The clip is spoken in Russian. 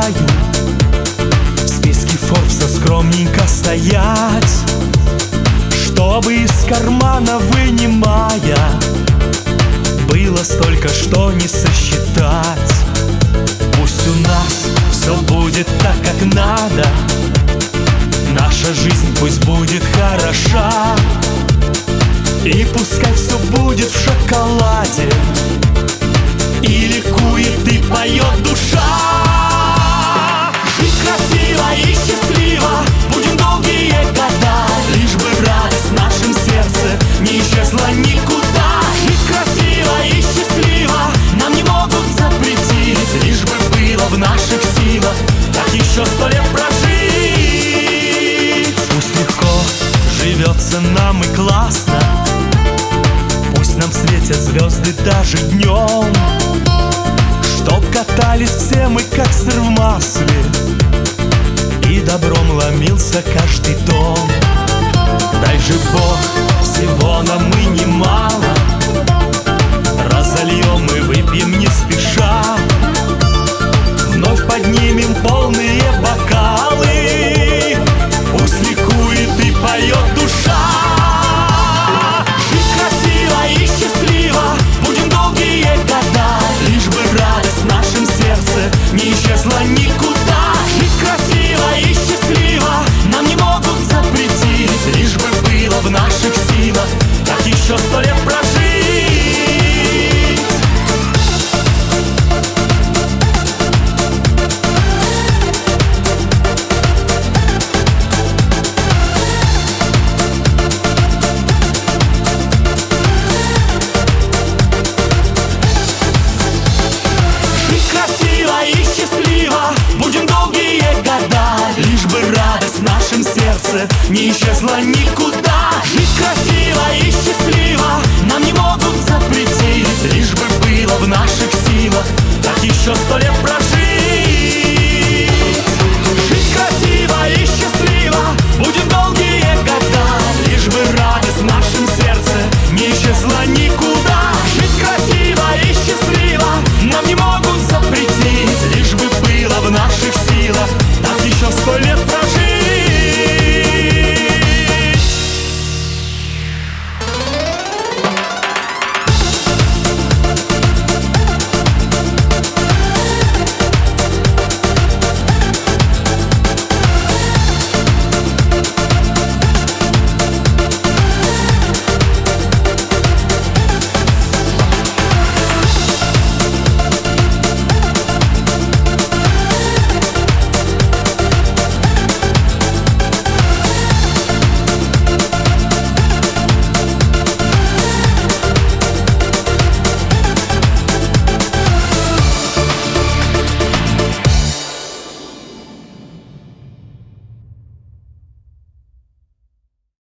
мечтаю в списке Форбса скромненько стоять, чтобы из кармана вынимая было столько, что не сосчитать. Пусть у нас все будет так, как надо, наша жизнь пусть будет хороша, и пускай все будет в шоколаде, и ликует, и поет душа. Жить красиво и счастливо будем долгие года, лишь бы радость в нашем сердце не исчезла никуда. Жить красиво и счастливо нам не могут запретить, лишь бы было в наших силах так еще 100 лет прожить. Пусть легко живется нам и классно, пусть нам светят звезды даже днем, чтоб катались все мы, как сыр в масле, и добром ломился каждый дом. Дай же Бог всего нам и немало, разольем и выпьем не спеша, вновь поднимем полные бокалы, пусть ликует и поет душа. Жить красиво и счастливо будем долгие года, лишь бы радость в нашем сердце не исчезла никуда. Жить красиво и счастливо нам не могут запретить, лишь бы было в наших силах так еще 100 лет прожить. Красиво и счастливо будем долгие года, лишь бы радость в нашем сердце не исчезла никуда.